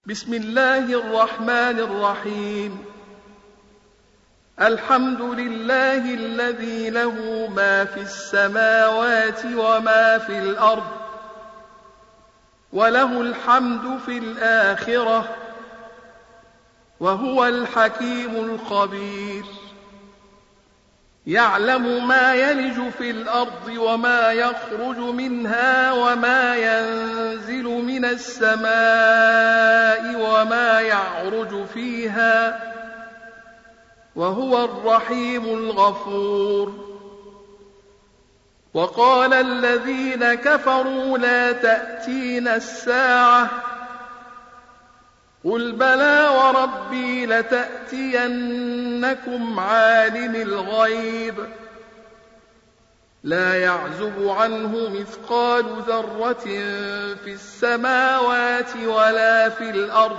بسم الله الرحمن الرحيم. الحمد لله الذي له ما في السماوات وما في الأرض، وله الحمد في الآخرة، وهو الحكيم الخبير. يعلم ما يلج في الأرض وما يخرج منها وما ينزل من السماء وما يعرج فيها، وهو الرحيم الغفور. وقال الذين كفروا لا تأتينا الساعة، قل بلى وربي لتأتينكم عالم الغيب لا يعزب عنه مثقال ذرة في السماوات ولا في الأرض،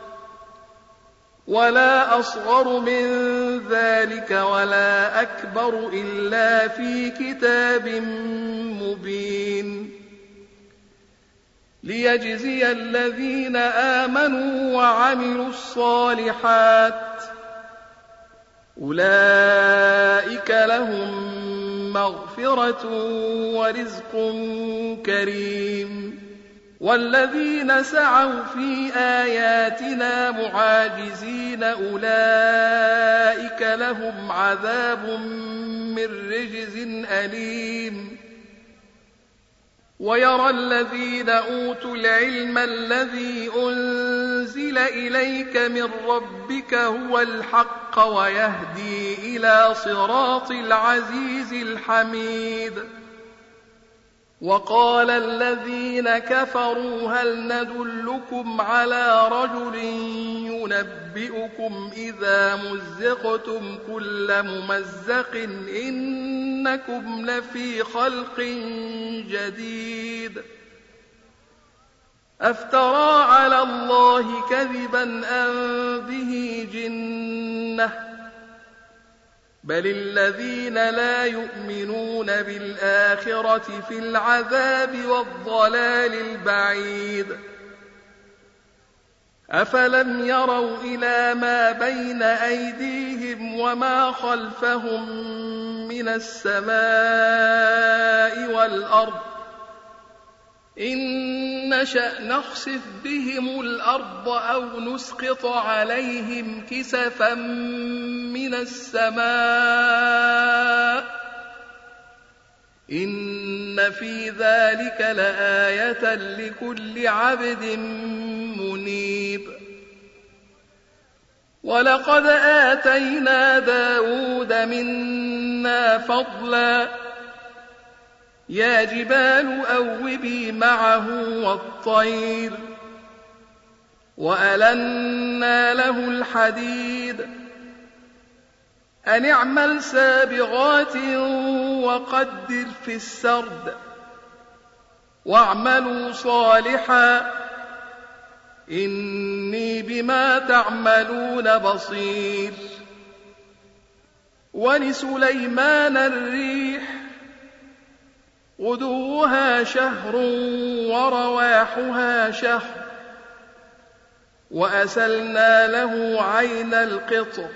ولا أصغر من ذلك ولا أكبر إلا في كتاب مبين، ليجزي الذين آمنوا وعملوا الصالحات، أولئك لهم مغفرة ورزق كريم. والذين سعوا في آياتنا معاجزين أولئك لهم عذاب من رجز أليم. ويرى الذين أوتوا العلم الذي أنزل إليك من ربك هو الحق ويهدي إلى صراط العزيز الحميد. وقال الذين كفروا هل ندلكم على رجل ينبئكم إذا مزقتم كل ممزق إنكم لفي خلق جديد. أفترى على الله كذبا أم به جنة، بل الذين لا يؤمنون بالآخرة في العذاب والضلال البعيد. أفلم يروا إلى ما بين أيديهم وما خلفهم من السماء والأرض إن نشأ نخسف بهم الأرض أو نسقط عليهم كسفا من السماء إن في ذلك لآية لكل عبد منيب. ولقد آتينا داود منا فضلا، يا جبال أوبي معه والطير، وألنا له الحديد، أن اعمل سابغات وقدر في السرد، واعملوا صالحا إني بما تعملون بصير. ولسليمان الريح غدوها شهر ورواحها شهر، وأسلنا له عين القطر.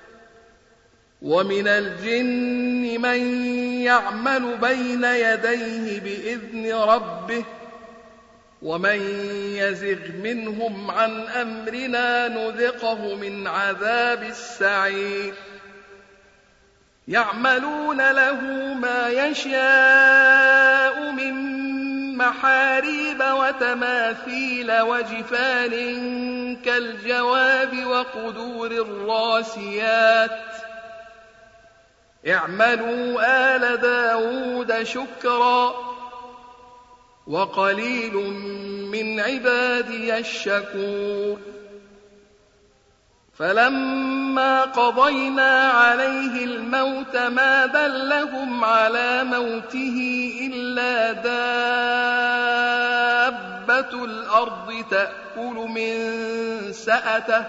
ومن الجن من يعمل بين يديه بإذن ربه، ومن يزغ منهم عن أمرنا نذقه من عذاب السعير. يعملون له ما يشاء من محاريب وتماثيل وجفان كالجواب وقدور الراسيات. اعملوا آل داود شكرا، وقليل من عبادي الشكور. فلما قضينا عليه الموت ما دلهم على موته إلا دابة الأرض تأكل من سأته،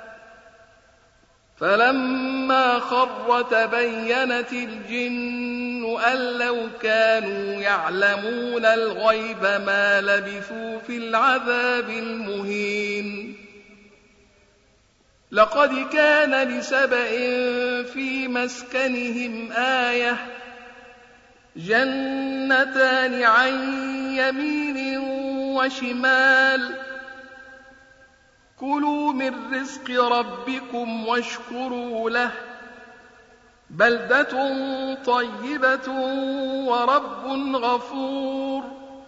فلما خر تبينت الجن أن لو كانوا يعلمون الغيب ما لبثوا في العذاب المهين. لقد كان لسبإ في مسكنهم آية جنتان عن يمين وشمال كلوا من رزق ربكم واشكروا له بلدة طيبة ورب غفور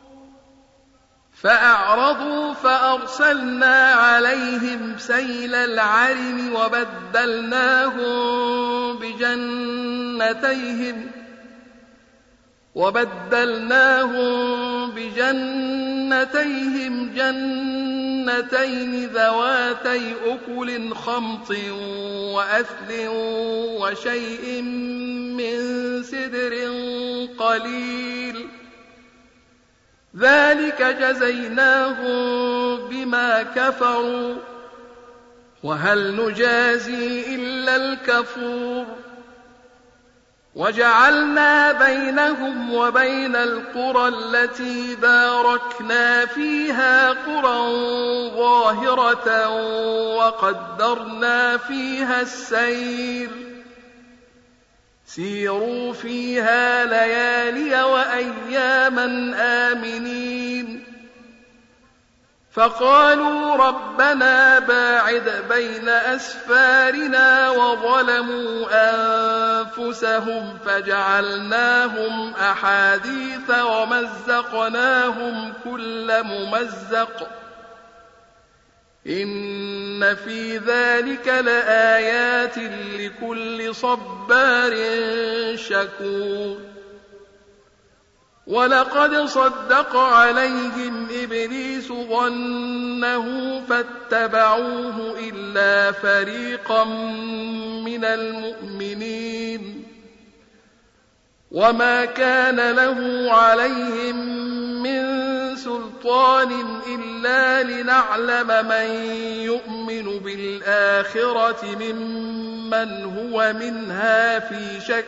فأعرضوا فأرسلنا عليهم سيل العرم وبدلناهم بجنتيهم جنتين ذواتي أكل خمط وأثل وشيء من سدر قليل ذلك جزيناهم بما كفروا وهل نجازي إلا الكفور وجعلنا بينهم وبين القرى التي باركنا فيها قرى ظاهرة وقدرنا فيها السير سيروا فيها ليالي وأياما آمنين فقالوا ربنا باعد بين أسفارنا وظلموا أنفسهم فجعلناهم أحاديث ومزقناهم كل ممزق إن في ذلك لآيات لكل صبار شكور ولقد صدق عليهم إبليس ظنه فاتبعوه إلا فريقا من المؤمنين وما كان له عليهم من سلطان إلا لنعلم من يؤمن بالآخرة ممن هو منها في شك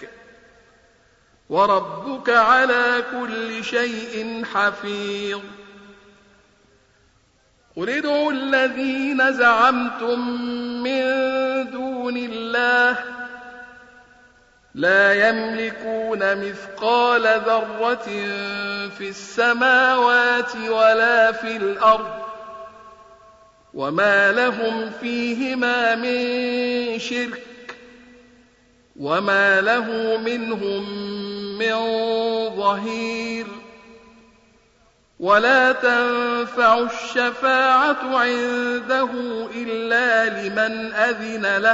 وربك على كل شيء حفيظ قل ادعوا الذين زعمتم من دون الله لا يملكون مثقال ذرة في السماوات ولا في الأرض وما لهم فيهما من شرك وما له منهم من ظهير ولا تنفع الشفاعة عنده إلا لمن أذن له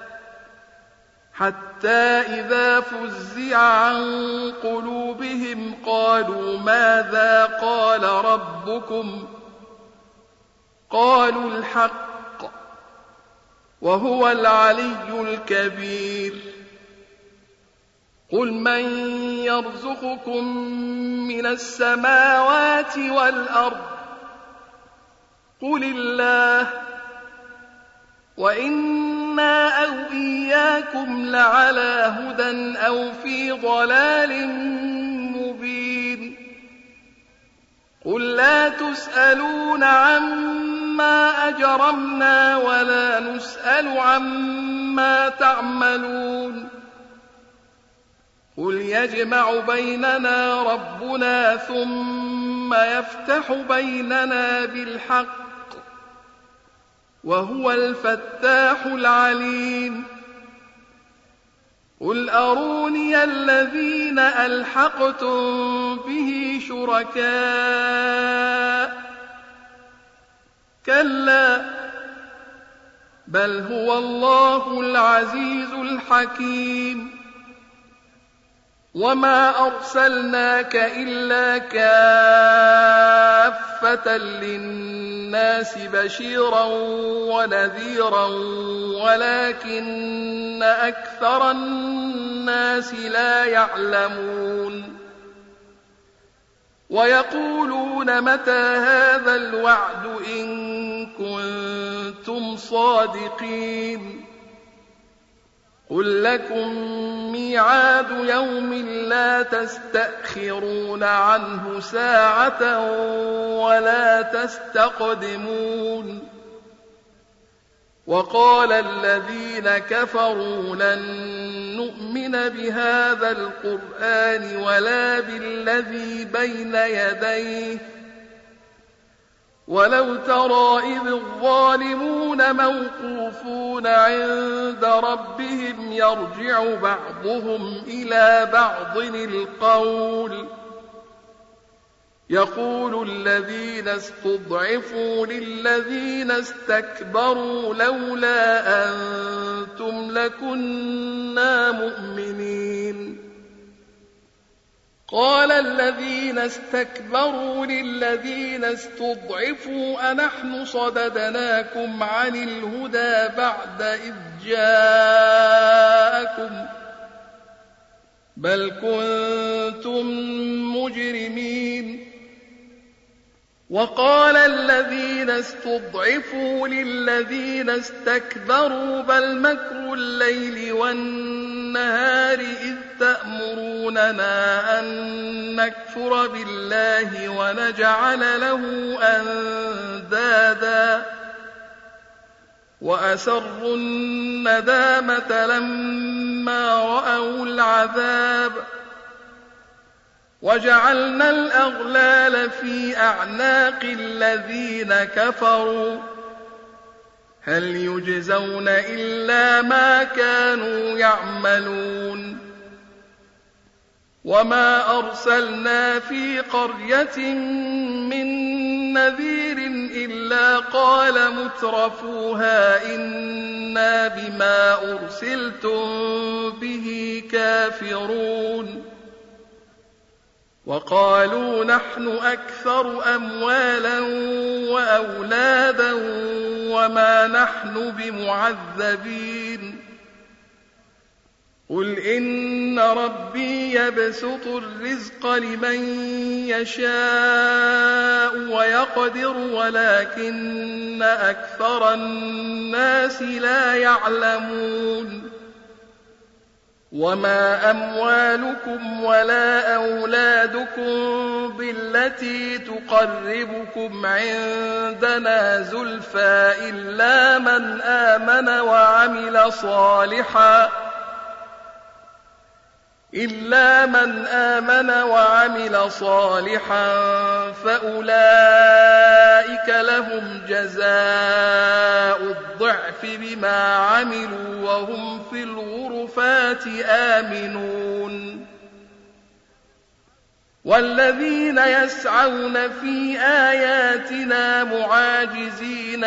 حتى إذا فزع عن قلوبهم قالوا ماذا قال ربكم قالوا الحق وهو العلي الكبير قل من يرزقكم من السماوات والأرض قل الله وإنا أو إياكم لعلى هدى أو في ضلال مبين قل لا تسألون عما أجرمنا ولا نسأل عما تعملون قل يجمع بيننا ربنا ثم يفتح بيننا بالحق وهو الفتاح العليم قل أروني الذين ألحقتم به شركاء كلا بل هو الله العزيز الحكيم وما أرسلناك إلا كافة للناس بشيرا ونذيرا ولكن أكثر الناس لا يعلمون ويقولون متى هذا الوعد إن كنتم صادقين قل لكم ميعاد يوم لا تستأخرون عنه ساعة ولا تستقدمون وقال الذين كفروا لن نؤمن بهذا القرآن ولا بالذي بين يديه ولو ترى إذ الظالمون موقوفون عند ربهم يرجع بعضهم إلى بعض القول يقول الذين استضعفوا للذين استكبروا لولا أنتم لكنا مؤمنين قال الذين استكبروا للذين استضعفوا أنحن صددناكم عن الهدى بعد إذ جاءكم بل كنتم مجرمين وقال الذين استضعفوا للذين استكبروا بل مكر الليل والنهار إذ تأمروننا أن نكفر بالله ونجعل له أندادا وأسروا الندامة لما رأوا العذاب وجعلنا الأغلال في أعناق الذين كفروا هل يجزون إلا ما كانوا يعملون وما أرسلنا في قرية من نذير إلا قال مترفوها إنا بما أرسلتم به كافرون وقالوا نحن أكثر أموالا وأولادا وما نحن بمعذبين قل إن ربي يبسط الرزق لمن يشاء ويقدر ولكن أكثر الناس لا يعلمون وما أموالكم ولا أولادكم بالتي تقربكم عندنا زلفى إلا من آمن وعمل صالحا فأولئك لهم جزاء الضعف بما عملوا وهم في الغرفات آمنون والذين يسعون في آياتنا معاجزين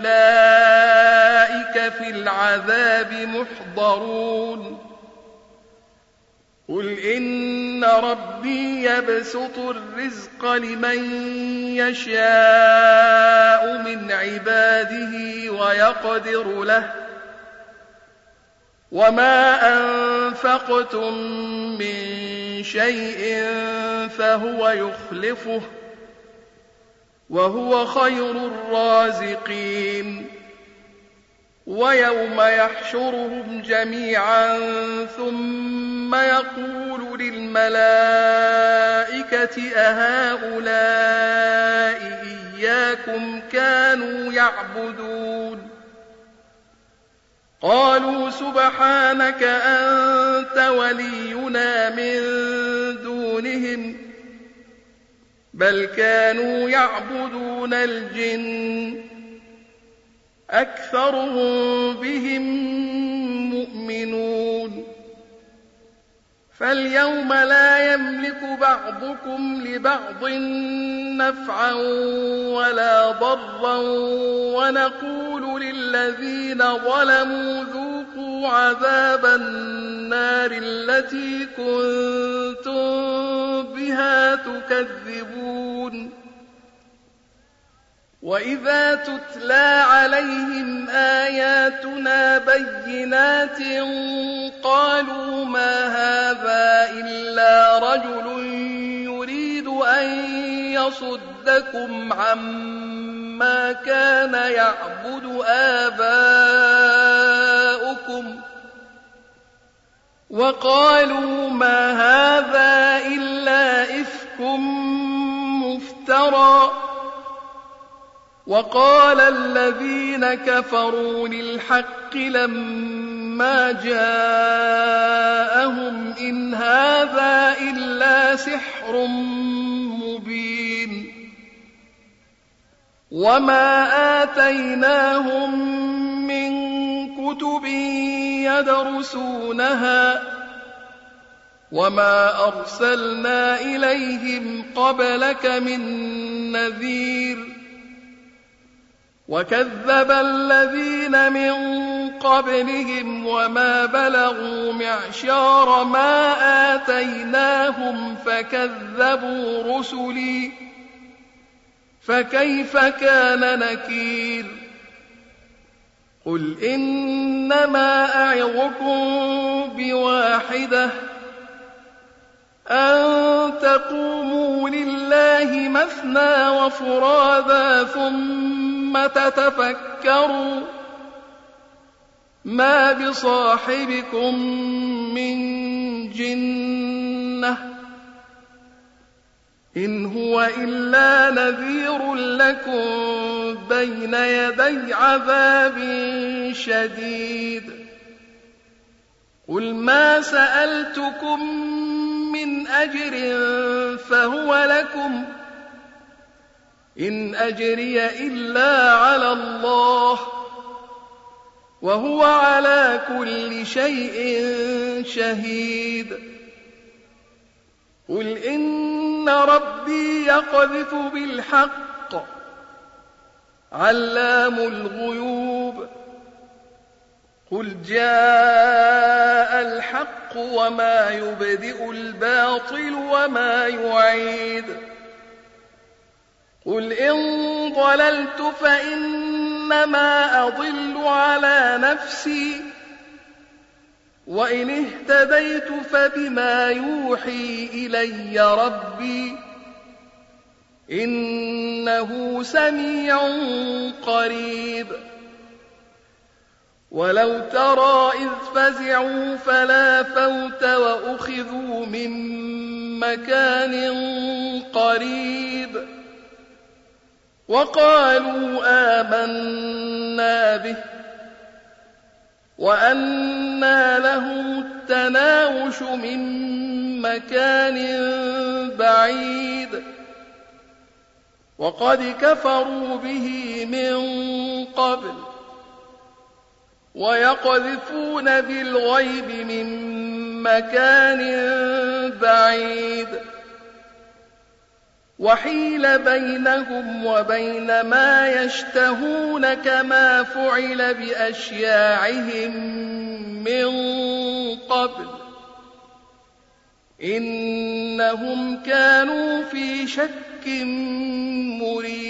أولئك في العذاب محضرون قل إن ربي يبسط الرزق لمن يشاء من عباده ويقدر له وما أنفقتم من شيء فهو يخلفه وهو خير الرازقين ويوم يحشرهم جميعا ثم يقول للملائكة أهؤلاء إياكم كانوا يعبدون قالوا سبحانك أنت ولينا من دونهم بل كانوا يعبدون الجن أكثرهم بهم مؤمنون فاليوم لا يملك بعضكم لبعض نفعا ولا ضرا ونقول للذين ظلموا ذوقوا عذاب النار التي كنتم بها تكذبون وإذا تتلى عليهم آياتنا بينات قالوا ما هذا إلا رجل يريد أن يصدكم عما كان يعبد آباؤكم وقالوا ما هذا إلا إفك مفترى وقال الذين الذين كفروا للحق لما جاءهم إن هذا إلا سحر مبين وما آتيناهم من كتب يدرسونها وما أرسلنا إليهم قبلك من نذير وكذب الذين من قبلهم وما بلغوا معشار ما آتيناهم فكذبوا رسلي فكيف كان نكير قل إنما أعظكم بواحدة أن تقوموا لله مثنى وفرادا ثم تتفكروا ما بصاحبكم من جنة إن هو إلا نذير لكم بين يدي عذاب شديد قل ما سألتكم من أجر فهو لكم إن أجري إلا على الله وهو على كل شيء شهيد قل إن ربي يقذف بالحق علام الغيوب قل جاء الحق وما يبدئ الباطل وما يعيد قل إن ضللت فإنما أضل على نفسي وإن اهتديت فبما يوحي إلي ربي إنه سميع قريب ولو ترى إذ فزعوا فلا فوت وأخذوا من مكان قريب وقالوا آمنا به وأنى لهم التناوش من مكان بعيد وقد كفروا به من قبل ويقذفون بالغيب من مكان بعيد وحيل بينهم وبين ما يشتهون كما فعل بأشياعهم من قبل إنهم كانوا في شك مريب